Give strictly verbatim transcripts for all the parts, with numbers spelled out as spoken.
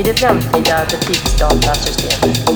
det framtida butiksdatasystemet.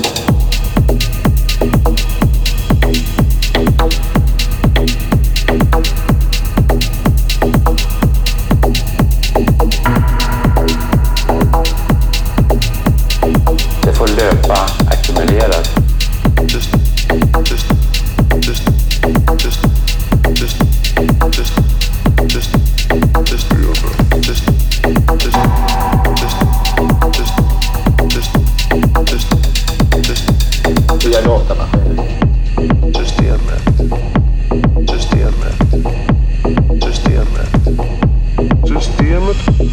Det får löpa ackumulerat. Just, just, just, just, just, just, just, just över. Just, just, just, just, just, just, just. Via datamaskiner. Systemet. Systemet. Systemet. Systemet.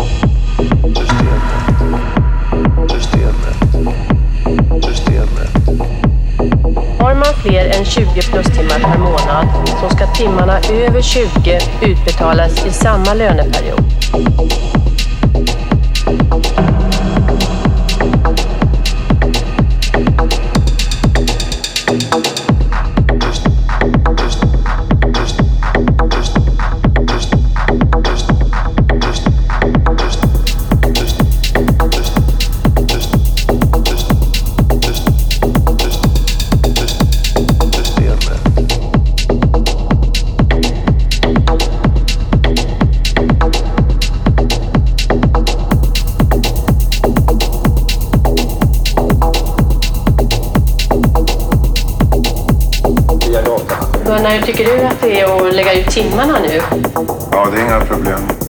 Systemet. Systemet. Systemet. Har man fler än tjugo plustimmar per månad så ska timmarna över tjugo utbetalas i samma löneperiod. Gunnar, hur tycker du att det är att lägga ut timmarna nu? Ja, det är inga problem.